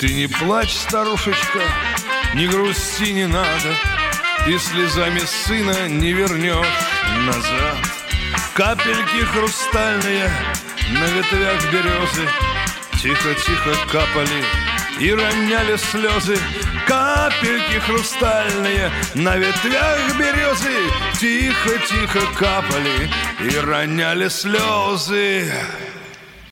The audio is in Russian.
Ты не плачь, старушечка, не грусти не надо, ты слезами сына не вернешь назад. Капельки хрустальные на ветвях березы тихо-тихо капали и роняли слезы. Капельки хрустальные на ветвях березы тихо-тихо капали и роняли слезы.